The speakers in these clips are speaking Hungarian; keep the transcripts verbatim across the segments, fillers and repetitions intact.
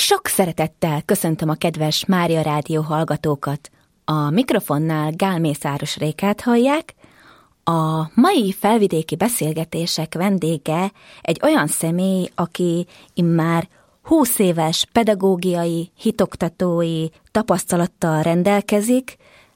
Sok szeretettel köszöntöm a kedves Mária Rádió hallgatókat. A mikrofonnál Gál Mészáros Rékát hallják. A mai felvidéki beszélgetések vendége egy olyan személy, aki immár húsz éves pedagógiai, hitoktatói tapasztalattal rendelkezik,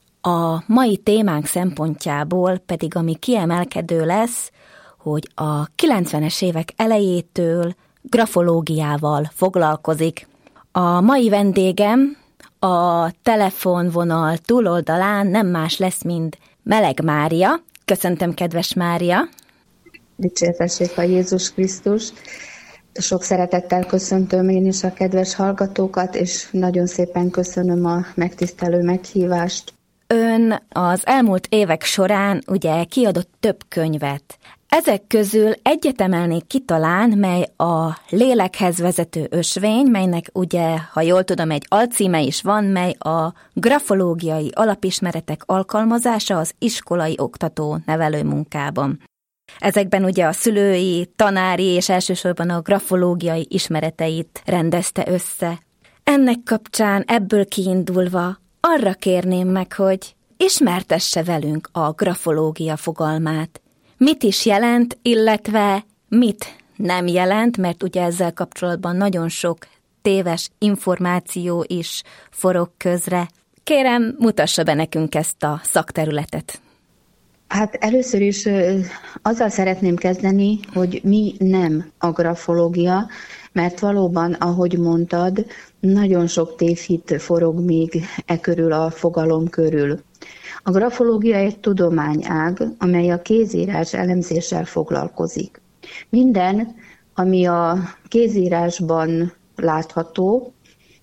a mai témánk szempontjából pedig ami kiemelkedő lesz, hogy a kilencvenes évek elejétől grafológiával foglalkozik. A mai vendégem a telefonvonal túloldalán nem más lesz, mint Meleg Mária. Köszöntöm, kedves Mária! Dicsértessék a Jézus Krisztus! Sok szeretettel köszöntöm én is a kedves hallgatókat, és nagyon szépen köszönöm a megtisztelő meghívást. Ön az elmúlt évek során ugye kiadott több könyvet. Ezek közül egyet emelnék ki talán, mely a Lélekhez vezető ösvény, melynek ugye, ha jól tudom, egy alcíme is van, mely a grafológiai alapismeretek alkalmazása az iskolai oktató nevelő munkában. Ezekben ugye a szülői, tanári és elsősorban a grafológiai ismereteit rendezte össze. Ennek kapcsán ebből kiindulva arra kérném meg, hogy ismertesse velünk a grafológia fogalmát. Mit is jelent, illetve mit nem jelent, mert ugye ezzel kapcsolatban nagyon sok téves információ is forog közre. Kérem, mutassa be nekünk ezt a szakterületet. Hát először is azzal szeretném kezdeni, hogy mi nem a grafológia, mert valóban, ahogy mondtad, nagyon sok tévhit forog még e körül a fogalom körül. A grafológia egy tudományág, amely a kézírás elemzéssel foglalkozik. Minden, ami a kézírásban látható,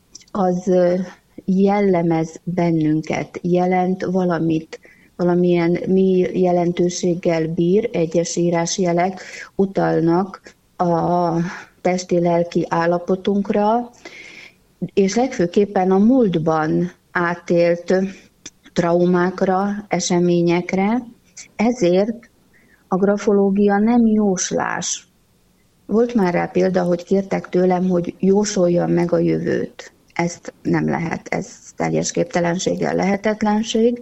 az jellemez bennünket, jelent valamit, valamilyen mi jelentőséggel bír, egyes írásjelek utalnak a testi-lelki állapotunkra, és legfőképpen a múltban átélt traumákra, eseményekre, ezért a grafológia nem jóslás. Volt már rá példa, hogy kértek tőlem, hogy jósoljam meg a jövőt. Ezt nem lehet, ez teljes képtelenséggel lehetetlenség.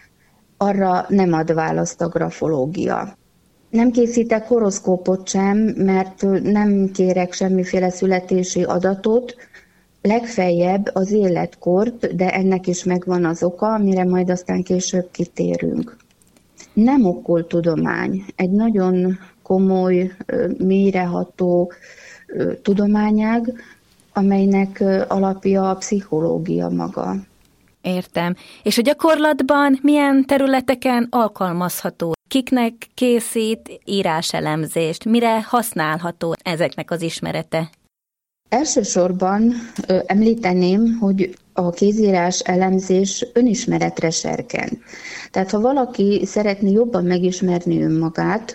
Arra nem ad választ a grafológia. Nem készítek horoszkópot sem, mert nem kérek semmiféle születési adatot, legfeljebb az életkort, de ennek is megvan az oka, amire majd aztán később kitérünk. Nem okkult tudomány, egy nagyon komoly, mélyreható tudományág, amelynek alapja a pszichológia maga. Értem. És a gyakorlatban milyen területeken alkalmazható? Kiknek készít íráselemzést? Mire használható ezeknek az ismerete? Elsősorban ö, említeném, hogy a kézírás elemzés önismeretre serkent. Tehát ha valaki szeretné jobban megismerni önmagát,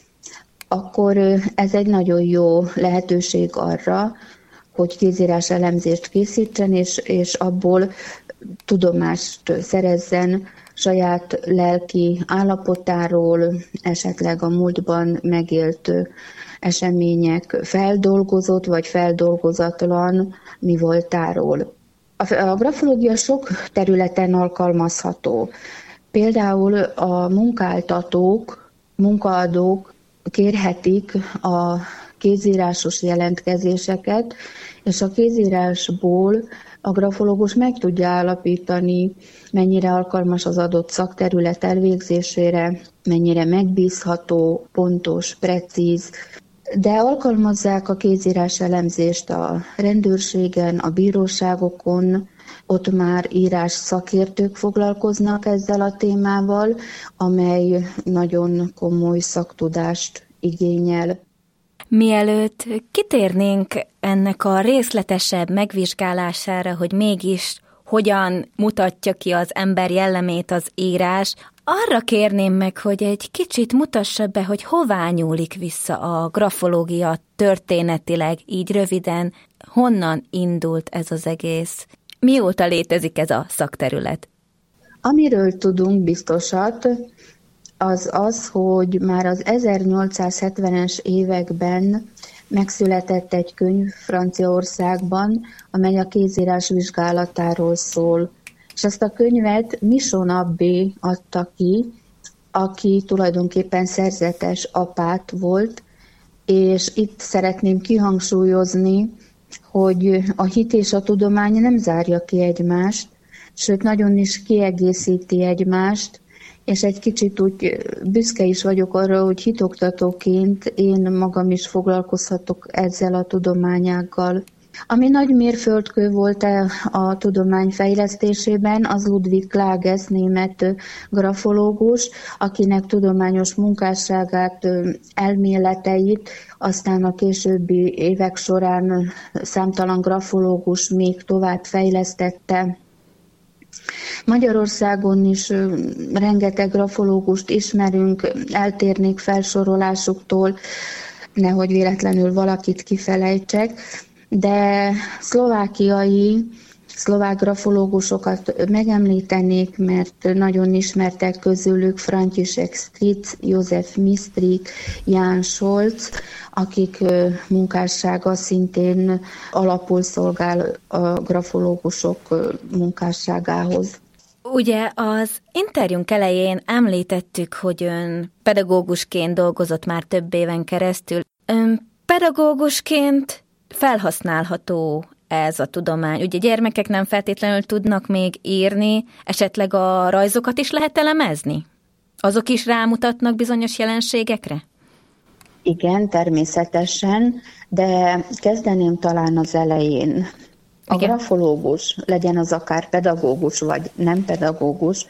akkor ez egy nagyon jó lehetőség arra, hogy kézírás elemzést készítsen, és, és abból tudomást szerezzen saját lelki állapotáról, esetleg a múltban megélt események feldolgozott vagy feldolgozatlan mi voltáról. A grafológia sok területen alkalmazható. Például a munkáltatók, munkaadók kérhetik a kézírásos jelentkezéseket, és a kézírásból a grafológus meg tudja állapítani, mennyire alkalmas az adott szakterület elvégzésére, mennyire megbízható, pontos, precíz, de alkalmazzák a kézírás elemzést a rendőrségen, a bíróságokon, ott már írás szakértők foglalkoznak ezzel a témával, amely nagyon komoly szaktudást igényel. Mielőtt kitérnénk ennek a részletesebb megvizsgálására, hogy mégis hogyan mutatja ki az ember jellemét az írás, arra kérném meg, hogy egy kicsit mutassa be, hogy hová nyúlik vissza a grafológia történetileg, így röviden, honnan indult ez az egész, mióta létezik ez a szakterület? Amiről tudunk biztosat, az az, hogy már az ezernyolcszázhetvenes években megszületett egy könyv Franciaországban, amely a kézírás vizsgálatáról szól. És ezt a könyvet Mission Abbé adta ki, aki tulajdonképpen szerzetes apát volt, és itt szeretném kihangsúlyozni, hogy a hit és a tudomány nem zárja ki egymást, sőt nagyon is kiegészíti egymást, és egy kicsit úgy büszke is vagyok arra, hogy hitoktatóként én magam is foglalkozhatok ezzel a tudományággal. Ami nagy mérföldkő volt a, a tudomány fejlesztésében, az Ludwig Klages, német grafológus, akinek tudományos munkásságát, elméleteit aztán a későbbi évek során számtalan grafológus még tovább fejlesztette. Magyarországon is rengeteg grafológust ismerünk, eltérnék felsorolásuktól, nehogy véletlenül valakit kifelejtsek, de szlovákiai, szlovák grafológusokat megemlítenék, mert nagyon ismertek közülük František Stric, József Mistrík, Ján Scholz, akik munkássága szintén alapul szolgál a grafológusok munkásságához. Ugye az interjúnk elején említettük, hogy ön pedagógusként dolgozott már több éven keresztül. Ön pedagógusként felhasználható ez a tudomány? Ugye gyermekek nem feltétlenül tudnak még írni, esetleg a rajzokat is lehet elemezni? Azok is rámutatnak bizonyos jelenségekre? Igen, természetesen, de kezdeném talán az elején. A Igen. grafológus, legyen az akár pedagógus vagy nem pedagógus,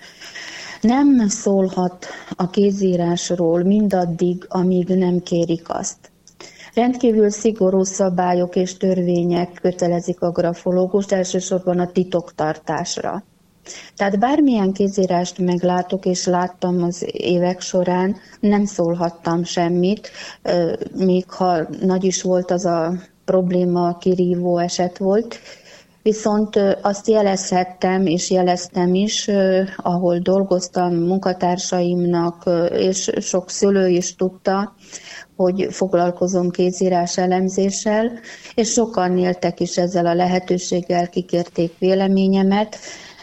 nem szólhat a kézírásról mindaddig, amíg nem kérik azt. Rendkívül szigorú szabályok és törvények kötelezik a grafológust, elsősorban a titoktartásra. Tehát bármilyen kézírást meglátok, és láttam az évek során, nem szólhattam semmit, még ha nagy is volt az a probléma, kirívó eset volt, viszont azt jelezhettem, és jeleztem is, ahol dolgoztam munkatársaimnak, és sok szülő is tudta, hogy foglalkozom kézírás elemzéssel, és sokan éltek is ezzel a lehetőséggel, kikérték véleményemet,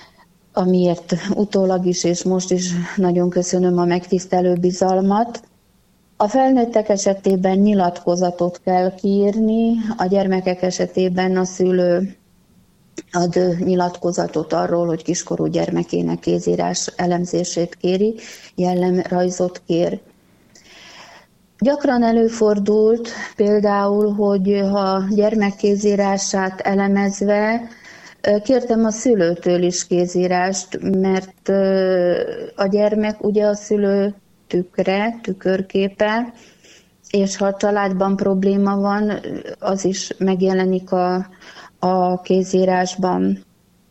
amiért utólag is, és most is nagyon köszönöm a megtisztelő bizalmat. A felnőttek esetében nyilatkozatot kell kiírni, a gyermekek esetében a szülő ad nyilatkozatot arról, hogy kiskorú gyermekének kézírás elemzését kéri, jellemrajzot kér. Gyakran előfordult például, hogy ha gyermekkézírását elemezve kértem a szülőtől is kézírást, mert a gyermek ugye a szülő tükre, tükörképe, és ha a családban probléma van, az is megjelenik a, a kézírásban.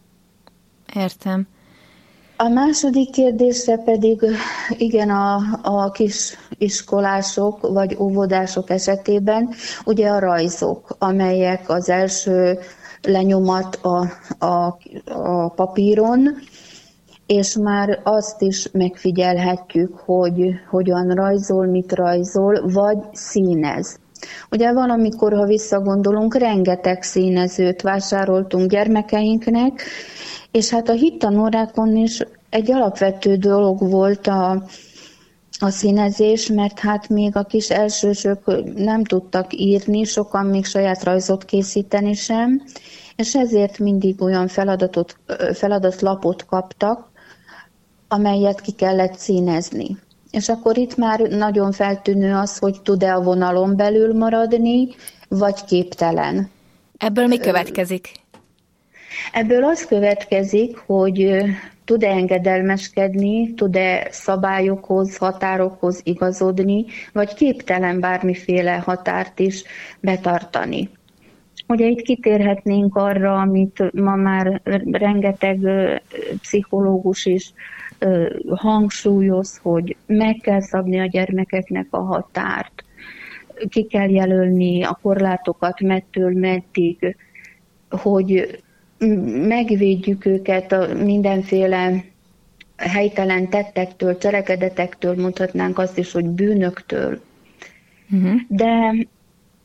Értem. A második kérdésre pedig igen, a, a kis iskolások vagy óvodások esetében ugye a rajzok, amelyek az első lenyomat a, a, a papíron, és már azt is megfigyelhetjük, hogy hogyan rajzol, mit rajzol, vagy színez. Ugye valamikor, ha visszagondolunk, rengeteg színezőt vásároltunk gyermekeinknek, és hát a hittanórákon is egy alapvető dolog volt a, a színezés, mert hát még a kis elsősök nem tudtak írni, sokan még saját rajzot készíteni sem, és ezért mindig olyan feladatot, feladatlapot kaptak, amelyet ki kellett színezni. És akkor itt már nagyon feltűnő az, hogy tud-e a vonalon belül maradni, vagy képtelen. Ebből mi következik? Ebből az következik, hogy tud-e engedelmeskedni, tud-e szabályokhoz, határokhoz igazodni, vagy képtelen bármiféle határt is betartani. Ugye itt kitérhetnénk arra, amit ma már rengeteg pszichológus is hangsúlyoz, hogy meg kell szabni a gyermekeknek a határt, ki kell jelölni a korlátokat mettől meddig, hogy megvédjük őket a mindenféle helytelen tettektől, cselekedetektől, mondhatnánk azt is, hogy bűnöktől. Uh-huh. De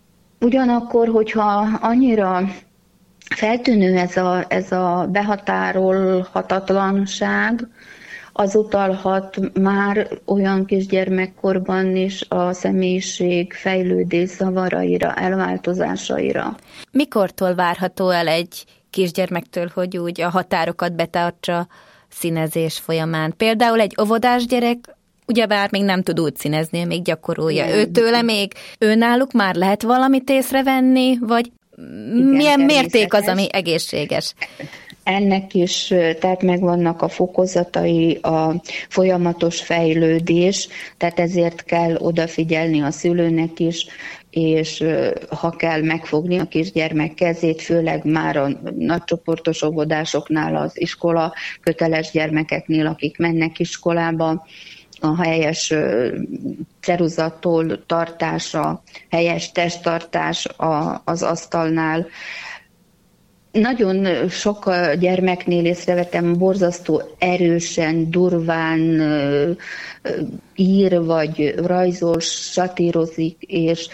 Ugyanakkor, hogyha annyira feltűnő ez a, ez a behatárolhatatlanság, az utalhat már olyan kisgyermekkorban is a személyiség fejlődés zavaraira, elváltozásaira. Mikortól várható el egy kisgyermektől, hogy úgy a határokat betartsa színezés folyamán? Például egy óvodás gyerek ugyebár még nem tud úgy színezni, még gyakorolja. Igen. Őtőle még önálluk már lehet valamit észrevenni, vagy igen, milyen mérték az, ami egészséges? Ennek is, tehát megvannak a fokozatai, a folyamatos fejlődés, tehát ezért kell odafigyelni a szülőnek is, és ha kell megfogni a kisgyermek kezét, főleg már a nagycsoportos óvodásoknál, az iskola köteles gyermekeknél, akik mennek iskolába, a helyes ceruzattól tartása, helyes testtartás az asztalnál. Nagyon sok gyermeknél észrevettem, borzasztó erősen, durván ír vagy rajzol, satírozik, és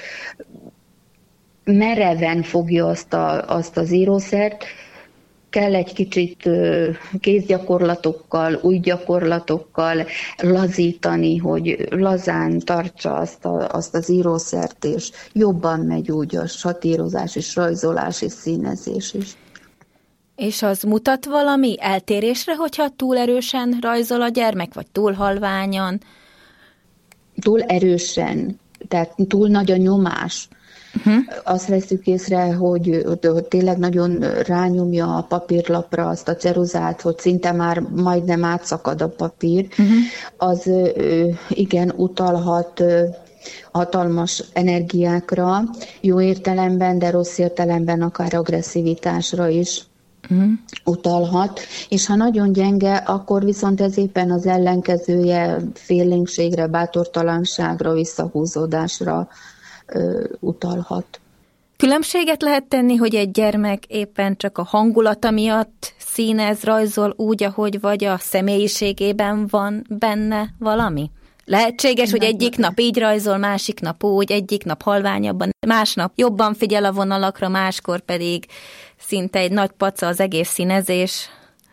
mereven fogja azt, a, azt az írószert. Kell egy kicsit kézgyakorlatokkal, új gyakorlatokkal lazítani, hogy lazán tartsa azt, a, azt az írószert, és jobban megy úgy a satírozás és rajzolás és színezés is. És az mutat valami eltérésre, hogyha túl erősen rajzol a gyermek, vagy túl halványan? Túl erősen, tehát túl nagy a nyomás. Uh-huh. Azt veszük észre, hogy, hogy tényleg nagyon rányomja a papírlapra azt a ceruzát, hogy szinte már majdnem átszakad a papír. Uh-huh. Az igen utalhat hatalmas energiákra, jó értelemben, de rossz értelemben akár agresszivitásra is uh-huh. utalhat, és ha nagyon gyenge, akkor viszont ez éppen az ellenkezője, félénkségre, bátortalanságra, visszahúzódásra ö, utalhat. Különbséget lehet tenni, hogy egy gyermek éppen csak a hangulata miatt színez, rajzol úgy, ahogy vagy a személyiségében van benne valami? Lehetséges, hogy egyik nap így rajzol, másik nap úgy, egyik nap halványabban, másnap jobban figyel a vonalakra, máskor pedig szinte egy nagy paca az egész színezés.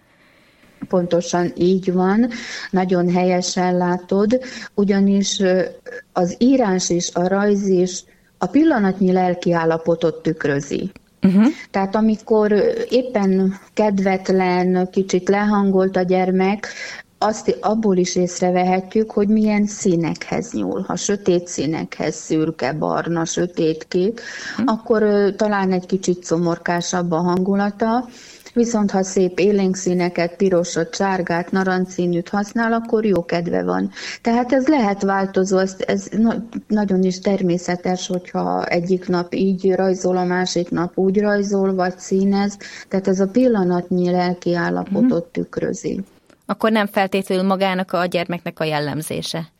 Pontosan így van, nagyon helyesen látod, ugyanis az írás és a rajz is a pillanatnyi lelki állapotot tükrözi. Uh-huh. Tehát amikor éppen kedvetlen, kicsit lehangolt a gyermek, azt abból is észrevehetjük, hogy milyen színekhez nyúl. Ha sötét színekhez, szürke, barna, sötétkék, uh-huh. akkor uh, talán egy kicsit szomorkásabb a hangulata, viszont ha szép élénk színeket, pirosat, sárgát, narancsszínűt használ, akkor jó kedve van. Tehát ez lehet változó, ez, ez na- nagyon is természetes, hogyha egyik nap így rajzol, a másik nap úgy rajzol, vagy színez, tehát ez a pillanatnyi lelki állapotot uh-huh. tükrözi. Akkor nem feltétlenül magának a gyermeknek a jellemzése.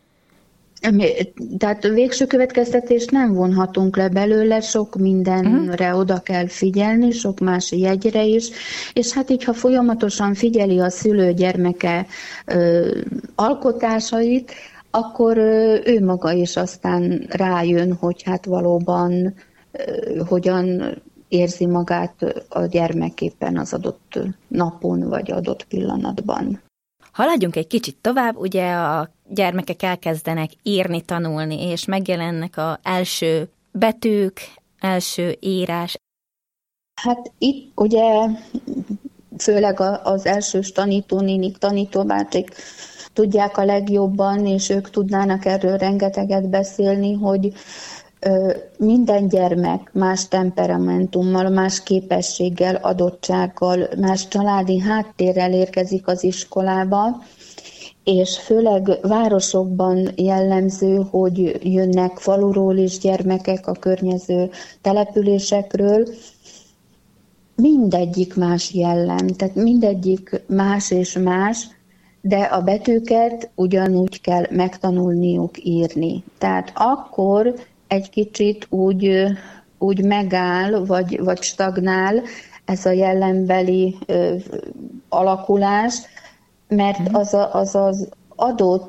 Tehát végső következtetést nem vonhatunk le belőle, sok mindenre uh-huh. oda kell figyelni, sok más jegyre is, és hát így, ha folyamatosan figyeli a szülő gyermeke ö, alkotásait, akkor ö, ő maga is aztán rájön, hogy hát valóban ö, hogyan érzi magát a gyermeképpen az adott napon, vagy adott pillanatban. Haladjunk egy kicsit tovább, ugye a gyermekek elkezdenek írni, tanulni, és megjelennek az első betűk, első írás. Hát itt ugye főleg az elsős tanítónénik, tanítóbácsik tudják a legjobban, és ők tudnának erről rengeteget beszélni, hogy minden gyermek más temperamentummal, más képességgel, adottsággal, más családi háttérrel érkezik az iskolába, és főleg városokban jellemző, hogy jönnek faluról is gyermekek, a környező településekről. Mindegyik más jellem, tehát mindegyik más és más, de a betűket ugyanúgy kell megtanulniuk írni. Tehát akkor egy kicsit úgy, úgy megáll, vagy, vagy stagnál ez a jellembeli ö, alakulás, mert az, a, az az adott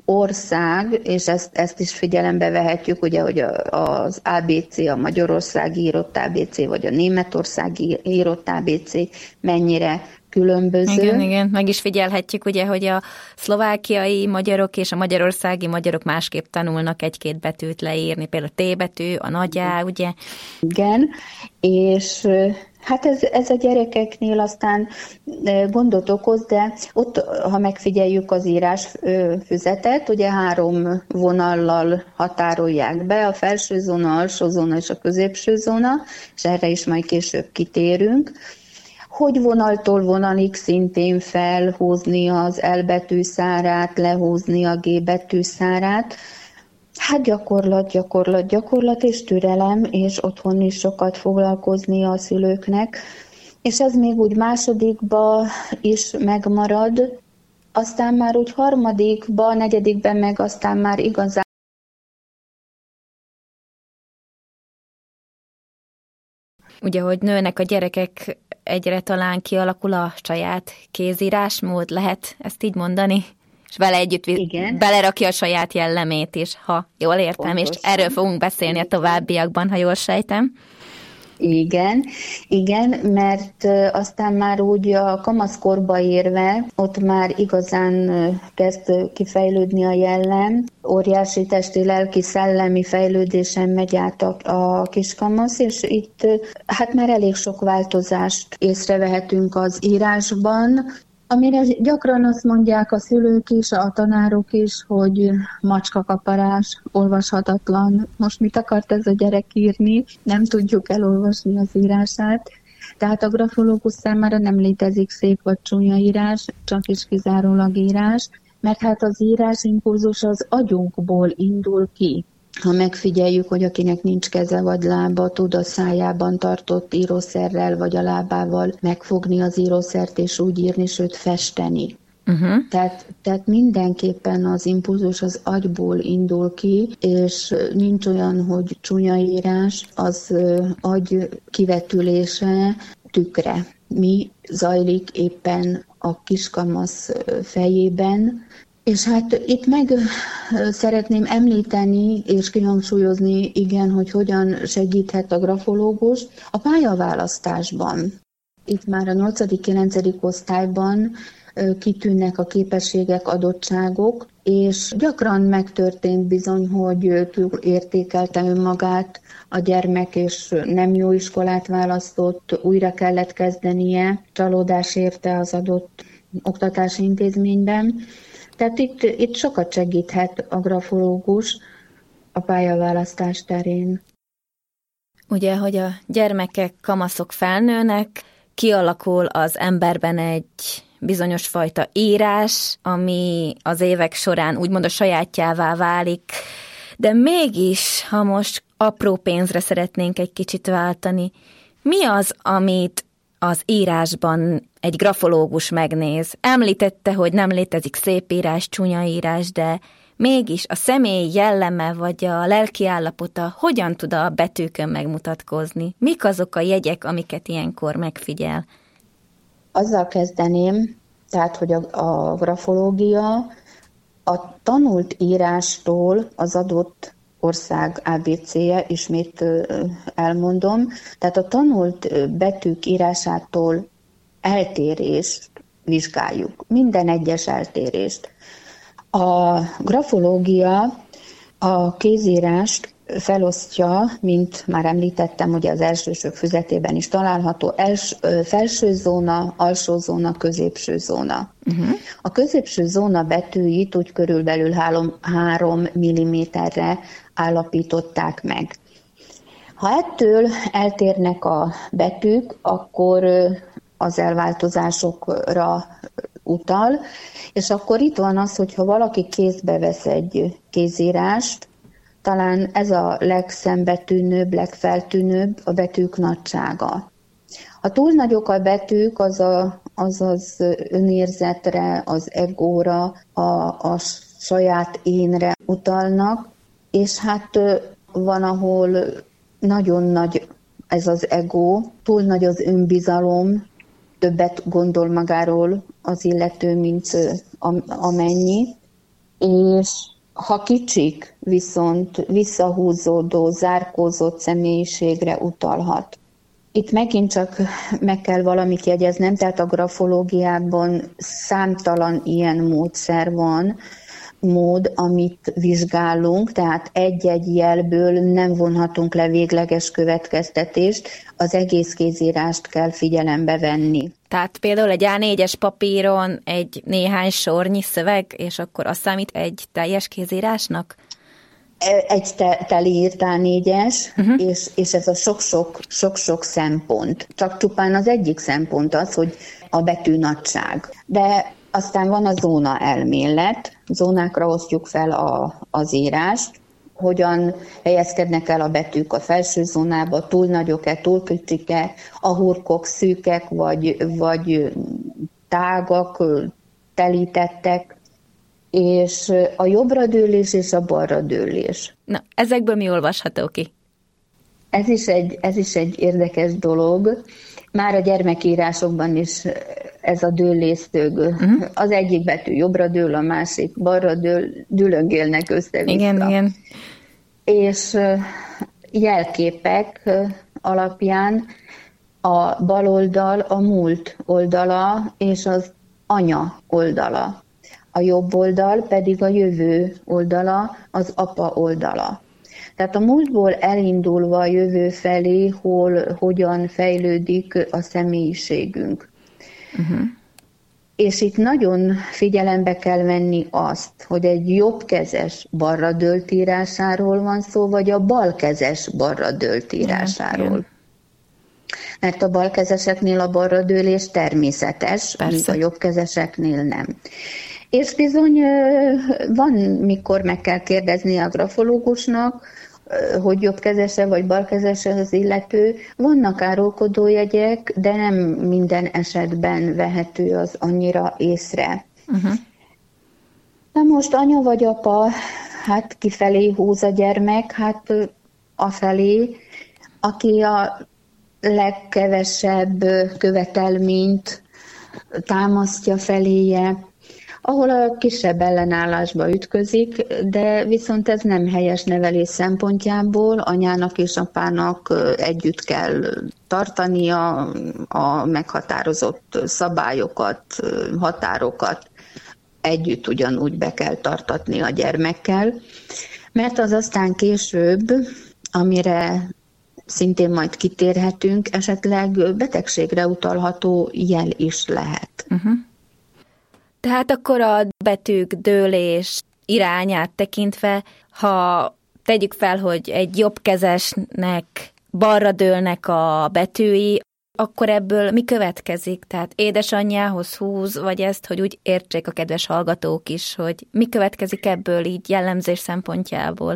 ország, és ezt, ezt is figyelembe vehetjük, ugye, hogy az á bé cé, a magyarországi írott á bé cé, vagy a németországi írott á bé cé mennyire különböző. Igen, igen, meg is figyelhetjük, ugye, hogy a szlovákiai magyarok és a magyarországi magyarok másképp tanulnak egy-két betűt leírni, például a T betű, a nagy A, ugye? Igen, és hát ez, ez a gyerekeknél aztán gondot okoz, de ott, ha megfigyeljük az írásfüzetet, ugye három vonallal határolják be, a felső zóna, alsó zóna és a középső zóna, és erre is majd később kitérünk. Hogy vonaltól vonalig szintén felhúzni az L betűszárát, lehúzni a G betűszárát. Hát gyakorlat, gyakorlat, gyakorlat és türelem, és otthon is sokat foglalkozni a szülőknek. És ez még úgy másodikba is megmarad, aztán már úgy harmadikba, negyedikben meg aztán már igazán. Ugye, hogy nőnek a gyerekek, egyre talán kialakul a saját kézírásmód, lehet ezt így mondani? És vele együtt Igen. belerakja a saját jellemét is, ha jól értem, Pontosan. És erről fogunk beszélni a továbbiakban, ha jól sejtem. Igen, igen, mert aztán már úgy a kamaszkorba érve, ott már igazán kezd kifejlődni a jellem, óriási testi, lelki, szellemi fejlődésen megy át a, a kiskamasz, és itt hát már elég sok változást észrevehetünk az írásban, amire gyakran azt mondják a szülők is, a tanárok is, hogy macskakaparás, olvashatatlan. Most mit akart ez a gyerek írni? Nem tudjuk elolvasni az írását. Tehát a grafológus számára nem létezik szép vagy csúnya írás, csak is kizárólag írás, mert hát az írás impulzus az agyunkból indul ki. Ha megfigyeljük, hogy akinek nincs keze vagy lába, tud a szájában tartott írószerrel vagy a lábával megfogni az írószert és úgy írni, sőt festeni. Uh-huh. Tehát, tehát mindenképpen az impulzus az agyból indul ki, és nincs olyan, hogy csúnya írás, az agy kivetülése tükre. Mi zajlik éppen a kiskamasz fejében. És hát itt meg szeretném említeni és kihangsúlyozni, igen, hogy hogyan segíthet a grafológus a pályaválasztásban. Itt már a nyolcadik-kilencedik osztályban kitűnnek a képességek, adottságok, és gyakran megtörtént bizony, hogy túl értékelte önmagát a gyermek, és nem jó iskolát választott, újra kellett kezdenie, csalódás érte az adott oktatási intézményben. Tehát itt, itt sokat segíthet a grafológus a pályaválasztás terén. Ugye, hogy a gyermekek, kamaszok felnőnek, kialakul az emberben egy bizonyos fajta írás, ami az évek során úgymond a sajátjává válik, de mégis, ha most apró pénzre szeretnénk egy kicsit váltani, mi az, amit az írásban egy grafológus megnéz? Említette, hogy nem létezik szép írás, csúnya írás, de mégis a személy jelleme vagy a lelki állapota hogyan tud a betűkön megmutatkozni? Mik azok a jegyek, amiket ilyenkor megfigyel? Azzal kezdeném, tehát, hogy a, a grafológia a tanult írástól az adott ország á bé cé-je, ismét elmondom, tehát a tanult betűk írásától eltérést vizsgáljuk, minden egyes eltérést. A grafológia a kézírást felosztja, mint már említettem, ugye az elsősök füzetében is található, els, felső zóna, alsó zóna, középső zóna. Uh-huh. A középső zóna betűit úgy körülbelül három milliméterre állapították meg. Ha ettől eltérnek a betűk, akkor az elváltozásokra utal, és akkor itt van az, hogyha valaki kézbe vesz egy kézírást, talán ez a legszembetűnőbb, legfeltűnőbb a betűk nagysága. Ha túl nagyok a betűk, az a, az, az önérzetre, az egóra, a, a saját énre utalnak, és hát van, ahol nagyon nagy ez az ego, túl nagy az önbizalom, többet gondol magáról az illető, mint amennyi. és ha kicsik, viszont visszahúzódó, zárkózott személyiségre utalhat. Itt megint csak meg kell valamit jegyeznem, tehát a grafológiában számtalan ilyen módszer van, mód, amit vizsgálunk, tehát egy-egy jelből nem vonhatunk le végleges következtetést, az egész kézírást kell figyelembe venni. Tehát például egy á négyes papíron egy néhány sornyi szöveg, és akkor az számít egy teljes kézírásnak? Egy te, telírt á négyes, uh-huh. és, és ez a sok-sok, sok-sok szempont. Csak csupán az egyik szempont az, hogy a betű nagyság. De aztán van a zóna elmélet, zónákra osztjuk fel a, az írást, hogyan helyezkednek el a betűk a felső zónába, túl nagyok-e, túl kicsik-e, a hurkok szűkek, vagy, vagy tágak, telítettek, és a jobbra dőlés és a balra dőlés. Na, ezekből mi olvasható ki? Ez is egy, ez is egy érdekes dolog. Már a gyermekírásokban is ez a dőlésztőg. Uh-huh. Az egyik betű jobbra dől, a másik balra dől, dülöngélnek össze-vissza. Igen, igen. És jelképek alapján a bal oldal a múlt oldala, és az anya oldala. A jobb oldal pedig a jövő oldala, az apa oldala. Tehát a múltból elindulva a jövő felé, hol, hogyan fejlődik a személyiségünk. Uh-huh. És itt nagyon figyelembe kell venni azt, hogy egy jobbkezes balra dőlt írásáról van szó, vagy a balkezes balra dőlt írásáról. Igen. Mert a balkezeseknél a balra dőlés természetes, míg a jobbkezeseknél nem. És bizony van, mikor meg kell kérdezni a grafológusnak, hogy jobbkezese vagy balkezese az illető. Vannak árulkodójegyek, de nem minden esetben vehető az annyira észre. Uh-huh. Na most anya vagy apa, hát kifelé húz a gyermek, hát afelé, aki a legkevesebb követelményt támasztja feléje, ahol a kisebb ellenállásba ütközik, de viszont ez nem helyes nevelés szempontjából, anyának és apának együtt kell tartania a meghatározott szabályokat, határokat, együtt ugyanúgy be kell tartatni a gyermekkel, mert az aztán később, amire szintén majd kitérhetünk, esetleg betegségre utalható jel is lehet. Uh-huh. Tehát akkor a betűk dőlés irányát tekintve, ha tegyük fel, hogy egy jobbkezesnek balra dőlnek a betűi, akkor ebből mi következik? Tehát édesanyjához húz, vagy ezt, hogy úgy értsék a kedves hallgatók is, hogy mi következik ebből így jellemzés szempontjából?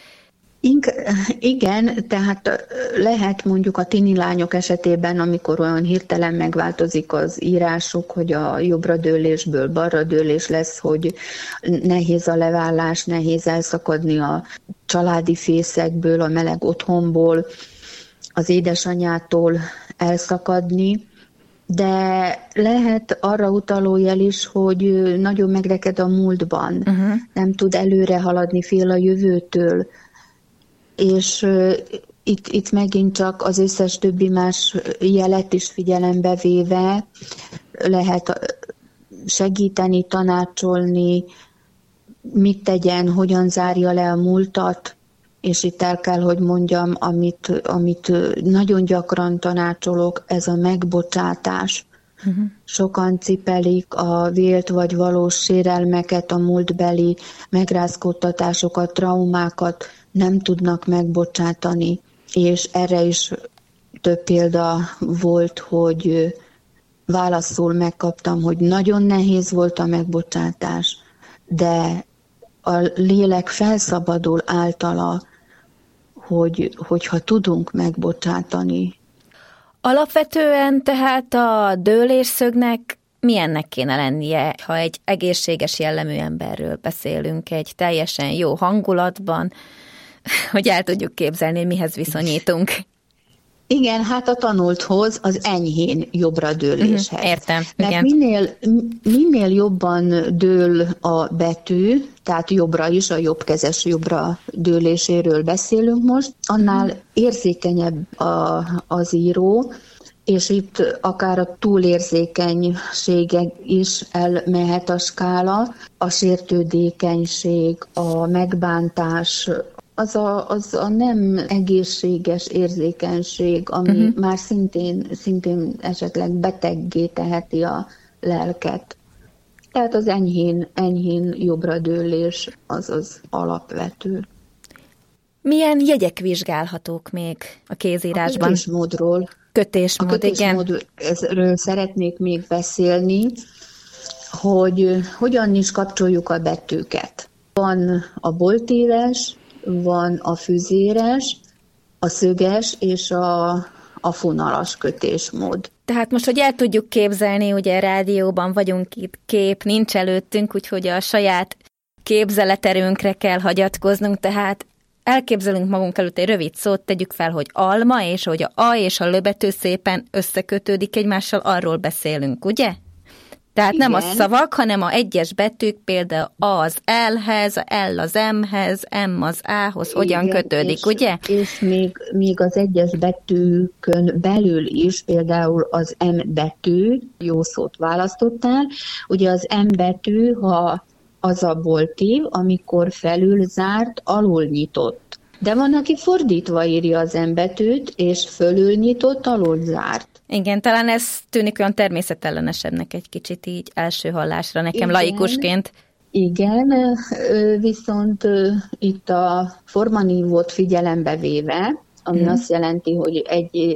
Igen, tehát lehet mondjuk a tini lányok esetében, amikor olyan hirtelen megváltozik az írásuk, hogy a jobbra dőlésből balra dőlés lesz, hogy nehéz a leválás, nehéz elszakadni a családi fészekből, a meleg otthonból, az édesanyától elszakadni, de lehet arra utaló jel is, hogy nagyon megreked a múltban, uh-huh. nem tud előre haladni, fél a jövőtől, és uh, itt, itt megint csak az összes többi más jelet is figyelembe véve lehet segíteni, tanácsolni, mit tegyen, hogyan zárja le a múltat, és itt el kell, hogy mondjam, amit, amit nagyon gyakran tanácsolok, ez a megbocsátás. Uh-huh. Sokan cipelik a vélt vagy valós sérelmeket, a múltbeli megrázkódtatásokat, traumákat, nem tudnak megbocsátani, és erre is több példa volt, hogy válaszul megkaptam, hogy nagyon nehéz volt a megbocsátás, de a lélek felszabadul általa, hogy, hogyha tudunk megbocsátani. Alapvetően tehát a dőlésszögnek milyennek kéne lennie, ha egy egészséges jellemű emberről beszélünk, egy teljesen jó hangulatban, hogy el tudjuk képzelni, mihez viszonyítunk. Igen, hát a tanulthoz az enyhén jobbra dőléshez. Uh-huh, értem, Mert igen. minél, minél jobban dől a betű, tehát jobbra is, a jobbkezes jobbra dőléséről beszélünk most, annál uh-huh. érzékenyebb a, az író, és itt akár a túlérzékenysége is elmehet a skála, a sértődékenység, a megbántás, az a, az a nem egészséges érzékenység, ami uh-huh. már szintén, szintén esetleg beteggé teheti a lelket. Tehát az enyhén, enyhén jobbra dőlés az az alapvető. Milyen jegyek vizsgálhatók még a kézírásban? A kötésmódról. Kötésmód, a kötésmódról szeretnék még beszélni, hogy hogyan is kapcsoljuk a betűket. Van a boltíves, van a füzéres, a szöges és a, a fonalas kötésmód. Tehát most, hogy el tudjuk képzelni, ugye rádióban vagyunk itt, kép nincs előttünk, úgyhogy a saját képzeleterőnkre kell hagyatkoznunk, tehát elképzelünk magunk előtt egy rövid szót, tegyük fel, hogy alma, és hogy a a és a l betű szépen összekötődik egymással, arról beszélünk, ugye? Tehát igen. Nem a szavak, hanem a egyes betűk, például A az L-hez, a L az M-hez, M az A-hoz, hogyan igen, kötődik, és, ugye? És még, még az egyes betűkön belül is, például az M betű, jó szót választottál, ugye az M betű, ha az a boltív, amikor felül zárt, alul nyitott. De van, aki fordítva írja az M betűt, és fölül nyitott, alul zárt. Igen, talán ez tűnik olyan természetellenesebbnek egy kicsit így első hallásra nekem igen, laikusként. Igen, viszont itt a formanívót figyelembe véve, ami hmm. azt jelenti, hogy egy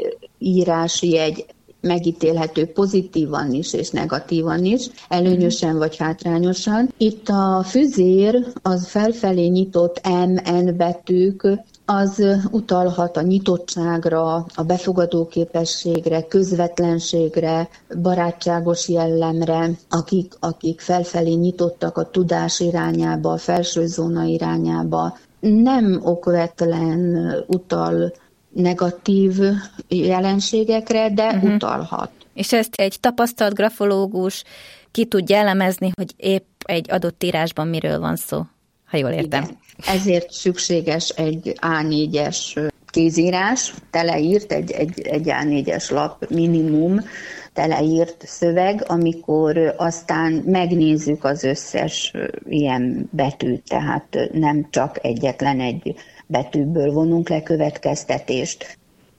írási egy megítélhető pozitívan is és negatívan is, előnyösen vagy hátrányosan. Itt a füzér, az felfelé nyitott M, N betűk, az utalhat a nyitottságra, a befogadó képességre, közvetlenségre, barátságos jellemre, akik, akik felfelé nyitottak a tudás irányába, a felső zóna irányába. Nem okvetlen utal negatív jelenségekre, de uh-huh. utalhat. És ezt egy tapasztalt grafológus ki tudja elemezni, hogy épp egy adott írásban miről van szó, ha jól értem. Igen. Ezért szükséges egy á négyes kézírás, teleírt, egy, egy, egy á négyes lap minimum teleírt szöveg, amikor aztán megnézzük az összes ilyen betűt, tehát nem csak egyetlen egy betűből vonunk le következtetést.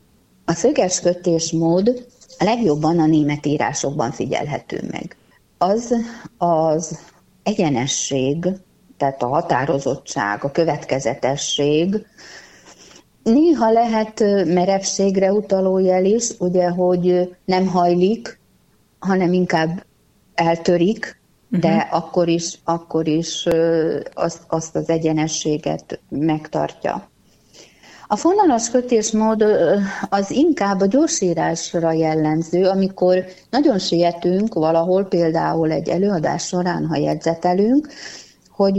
A szöges kötésmód a legjobban a német írásokban figyelhető meg. Az az egyenesség, tehát a határozottság, a következetesség, néha lehet merevségre utaló jel is, ugye, hogy nem hajlik, hanem inkább eltörik, uh-huh. de akkor is, akkor is azt, azt az egyenességet megtartja. A fonalas kötésmód az inkább a gyorsírásra jellemző, amikor nagyon sietünk valahol, például egy előadás során, ha jegyzetelünk, hogy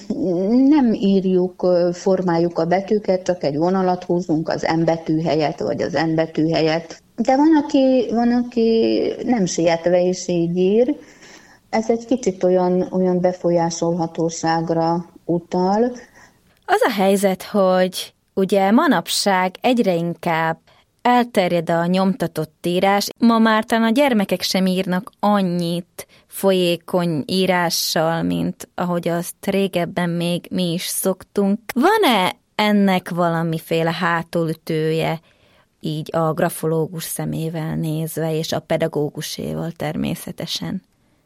nem írjuk, formáljuk a betűket, csak egy vonalat húzunk az M betű helyett, vagy az N betű helyett. De van, aki, van, aki nem sietve is így ír. Ez egy kicsit olyan, olyan befolyásolhatóságra utal. Az a helyzet, hogy ugye manapság egyre inkább elterjed a nyomtatott írás. Ma már talán a gyermekek sem írnak annyit folyékony írással, mint ahogy azt régebben még mi is szoktunk. Van-e ennek valamiféle hátulütője, így a grafológus szemével nézve, és a pedagóguséval természetesen?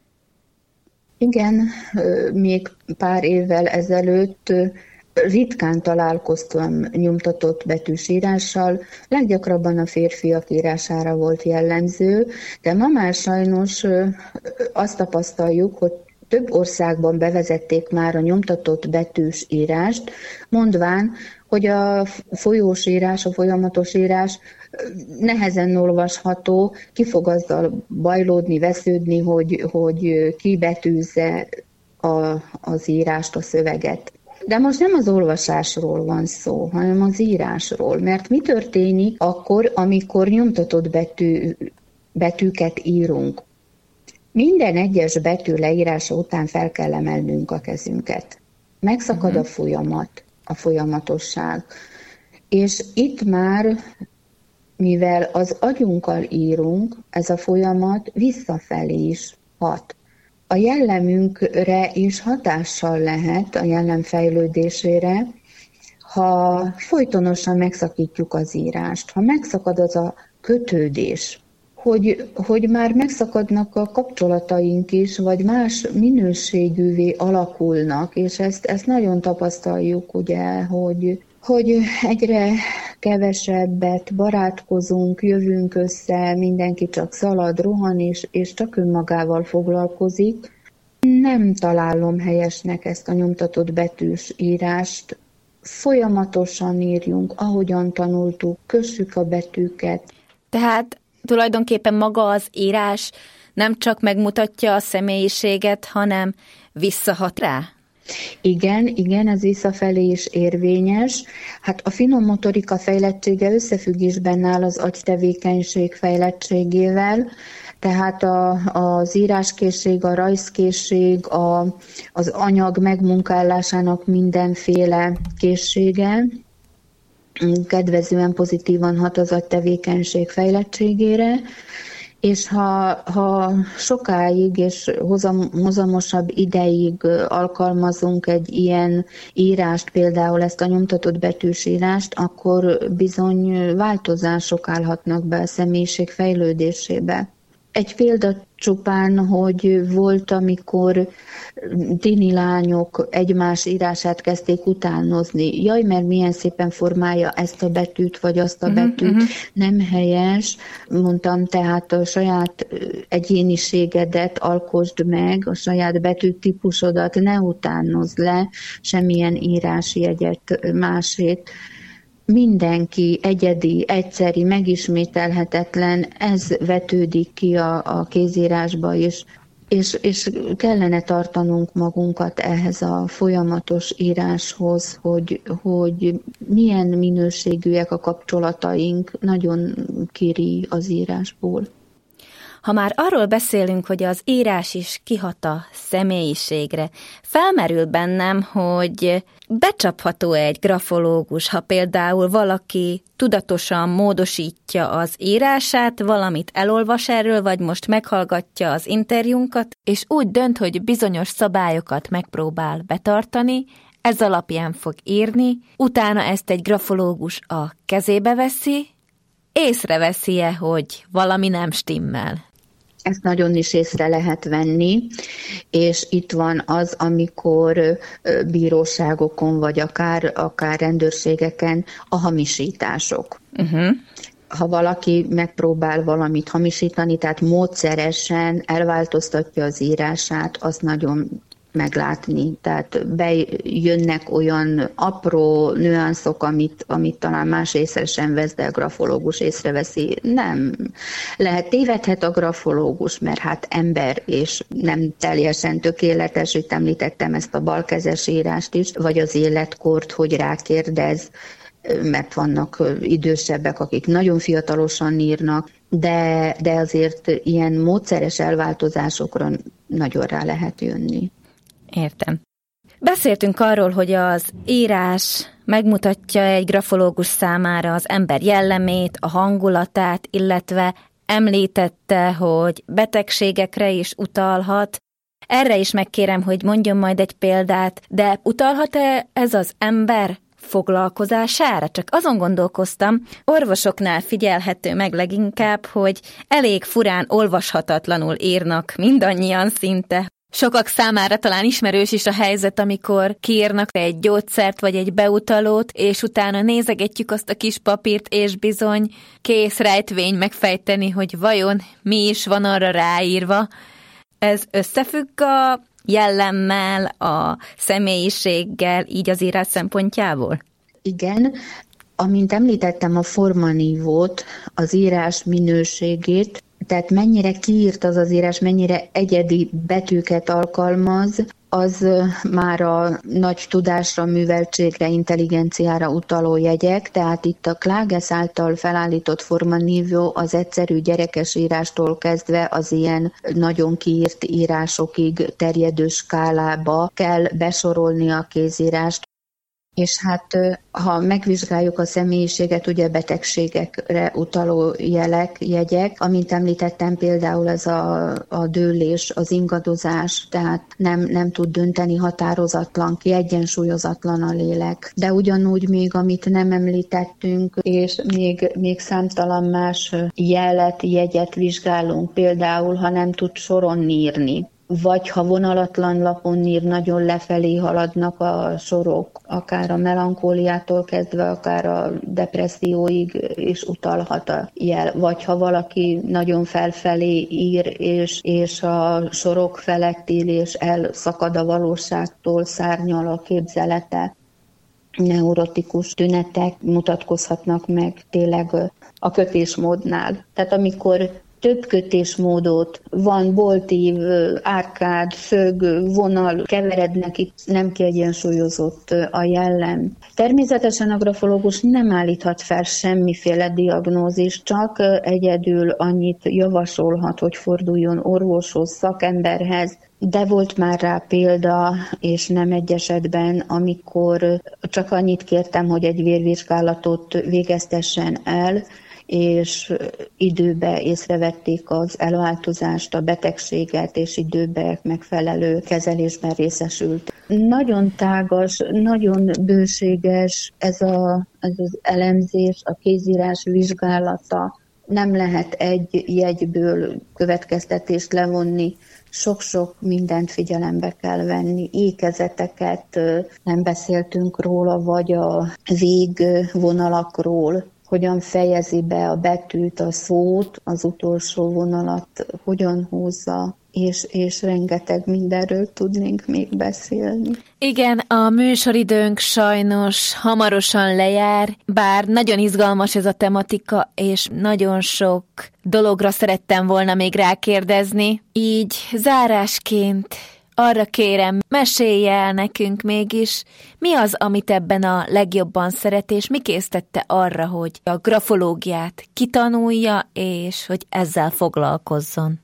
Igen, még pár évvel ezelőtt ritkán találkoztam nyomtatott betűsírással, leggyakrabban a férfiak írására volt jellemző, de ma már sajnos azt tapasztaljuk, hogy több országban bevezették már a nyomtatott betűs írást, mondván, hogy a folyós írás, a folyamatos írás nehezen olvasható, ki fog azzal bajlódni, vesződni, hogy, hogy kibetűzze a, az írást, a szöveget. De most nem az olvasásról van szó, hanem az írásról. Mert mi történik akkor, amikor nyomtatott betű, betűket írunk? Minden egyes betű leírása után fel kell emelnünk a kezünket. Megszakad uh-huh. a folyamat, a folyamatosság. És itt már, mivel az agyunkkal írunk, ez a folyamat visszafelé is hat. A jellemünkre is hatással lehet, a jellem fejlődésére, ha folytonosan megszakítjuk az írást, ha megszakad az a kötődés, hogy, hogy már megszakadnak a kapcsolataink is, vagy más minőségűvé alakulnak, és ezt, ezt nagyon tapasztaljuk, ugye, hogy, hogy egyre kevesebbet barátkozunk, jövünk össze, mindenki csak szalad, rohan, és, és csak önmagával foglalkozik. Nem találom helyesnek ezt a nyomtatott betűs írást. Folyamatosan írjunk, ahogyan tanultuk, kössük a betűket. Tehát tulajdonképpen maga az írás nem csak megmutatja a személyiséget, hanem visszahat rá? Igen, igen, ez visszafelé is érvényes. Hát a finom motorika fejlettsége összefüggésben áll az agytevékenység fejlettségével, tehát a, az íráskészség, a rajzkészség, a, az anyag megmunkálásának mindenféle készsége kedvezően pozitívan hat az agytevékenység fejlettségére, és ha, ha sokáig és hozam, hozamosabb ideig alkalmazunk egy ilyen írást, például ezt a nyomtatott betűs írást, akkor bizony változások állhatnak be a személyiség fejlődésébe. Egy példa csupán, hogy volt, amikor tini lányok egymás írását kezdték utánozni. Jaj, mert milyen szépen formálja ezt a betűt, vagy azt a betűt. Uh-huh. Nem helyes. Mondtam, tehát a saját egyéniségedet alkosd meg, a saját betűtípusodat ne utánozd le, semmilyen írásjegyet másét. Mindenki egyedi, egyszeri, megismételhetetlen, ez vetődik ki a, a kézírásba is, és, és kellene tartanunk magunkat ehhez a folyamatos íráshoz, hogy, hogy milyen minőségűek a kapcsolataink, nagyon kiri az írásból. Ha már arról beszélünk, hogy az írás is kihat a személyiségre, felmerül bennem, hogy becsapható egy grafológus, ha például valaki tudatosan módosítja az írását, valamit elolvas erről, vagy most meghallgatja az interjúnkat, és úgy dönt, hogy bizonyos szabályokat megpróbál betartani, ez alapján fog írni, utána ezt egy grafológus a kezébe veszi, észreveszi-e, hogy valami nem stimmel? Ezt nagyon is észre lehet venni, és itt van az, amikor bíróságokon, vagy akár, akár rendőrségeken a hamisítások. Uh-huh. Ha valaki megpróbál valamit hamisítani, tehát módszeresen elváltoztatja az írását, azt nagyon meglátni. Tehát bejönnek olyan apró nüanszok, amit, amit talán más észre sem vesz, de a grafológus észreveszi. Nem. Lehet tévedhet a grafológus, mert hát ember, és nem teljesen tökéletes, itt említettem ezt a balkezes írást is, vagy az életkort, hogy rákérdez, mert vannak idősebbek, akik nagyon fiatalosan írnak, de, de azért ilyen módszeres elváltozásokra nagyon rá lehet jönni. Értem. Beszéltünk arról, hogy az írás megmutatja egy grafológus számára az ember jellemét, a hangulatát, illetve említette, hogy betegségekre is utalhat. Erre is megkérem, hogy mondjon majd egy példát, de utalhat-e ez az ember foglalkozására? Csak azon gondolkoztam, orvosoknál figyelhető meg leginkább, hogy elég furán olvashatatlanul írnak mindannyian szinte. Sokak számára talán ismerős is a helyzet, amikor kiírnak egy gyógyszert vagy egy beutalót, és utána nézegetjük azt a kis papírt, és bizony kész rejtvény megfejteni, hogy vajon mi is van arra ráírva. Ez összefügg a jellemmel, a személyiséggel, így az írás szempontjából? Igen. Amint említettem a formanívót, az írás minőségét, tehát mennyire kiírt az az írás, mennyire egyedi betűket alkalmaz, az már a nagy tudásra, műveltségre, intelligenciára utaló jegyek, tehát itt a Klages által felállított formanívó az egyszerű gyerekes írástól kezdve az ilyen nagyon kiírt írásokig terjedő skálába kell besorolni a kézírást. És hát ha megvizsgáljuk a személyiséget, ugye betegségekre utaló jelek, jegyek, amint említettem, például ez a, a dőlés, az ingadozás, tehát nem, nem tud dönteni, határozatlan, kiegyensúlyozatlan a lélek. De ugyanúgy még, amit nem említettünk, és még, még számtalan más jelet, jegyet vizsgálunk, például, ha nem tud soron írni, vagy ha vonalatlan lapon ír, nagyon lefelé haladnak a sorok, akár a melankóliától kezdve, akár a depresszióig is utalhat a jel. Vagy ha valaki nagyon felfelé ír, és, és a sorok felett ír, és elszakad a valóságtól, szárnyal a képzelete, neurotikus tünetek mutatkozhatnak meg tényleg a kötésmódnál. Tehát amikor több kötésmódot van, boltív, árkád, szög, vonal, keverednek, itt nem kiegyensúlyozott a jellem. Természetesen a grafológus nem állíthat fel semmiféle diagnózist, csak egyedül annyit javasolhat, hogy forduljon orvoshoz, szakemberhez, de volt már rá példa, és nem egy esetben, amikor csak annyit kértem, hogy egy vérvizsgálatot végeztessen el, és időbe észrevették az elváltozást, a betegséget, és időbe megfelelő kezelésben részesült. Nagyon tágas, nagyon bőséges ez, a, ez az elemzés, a kézírás vizsgálata. Nem lehet egy jegyből következtetést levonni, sok-sok mindent figyelembe kell venni, ékezeteket, nem beszéltünk róla, vagy a végvonalakról, hogyan fejezi be a betűt, a szót, az utolsó vonalat, hogyan húzza, és, és rengeteg mindenről tudnénk még beszélni. Igen, a műsoridőnk sajnos hamarosan lejár, bár nagyon izgalmas ez a tematika, és nagyon sok dologra szerettem volna még rákérdezni. Így zárásként arra kérem, mesélj el nekünk mégis, mi az, amit ebben a legjobban szeret, és mi késztette arra, hogy a grafológiát kitanulja, és hogy ezzel foglalkozzon?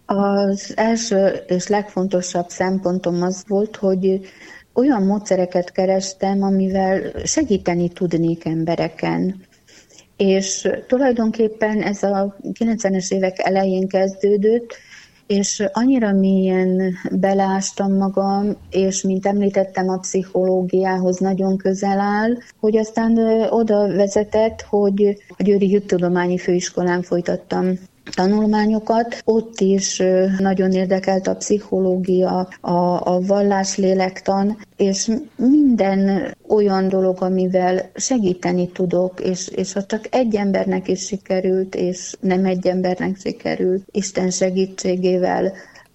Az első és legfontosabb szempontom az volt, hogy olyan módszereket kerestem, amivel segíteni tudnék embereken. És tulajdonképpen ez a kilencvenes évek elején kezdődött, és annyira mélyen beleástam magam, és mint említettem, a pszichológiához nagyon közel áll, hogy aztán oda vezetett, hogy a Győri Hittudományi Főiskolán folytattam tanulmányokat. Ott is nagyon érdekelt a pszichológia, a, a valláslélektan, és minden olyan dolog, amivel segíteni tudok, és, és ha csak egy embernek is sikerült, és nem egy embernek sikerült, Isten segítségével,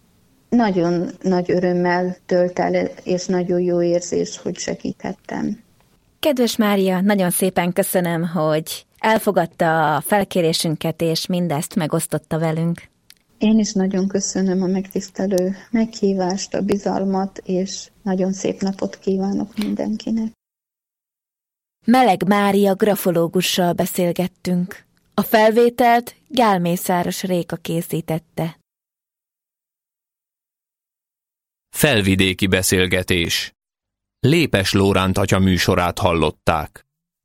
nagyon nagy örömmel tölt el, és nagyon jó érzés, hogy segíthettem. Kedves Mária, nagyon szépen köszönöm, hogy elfogadta a felkérésünket, és mindezt megosztotta velünk. Én is nagyon köszönöm a megtisztelő meghívást, a bizalmat, és nagyon szép napot kívánok mindenkinek. Meleg Mária grafológussal beszélgettünk. A felvételt Gálmészáros Réka készítette. Felvidéki beszélgetés. Lépes Lóránt atya műsorát hallották.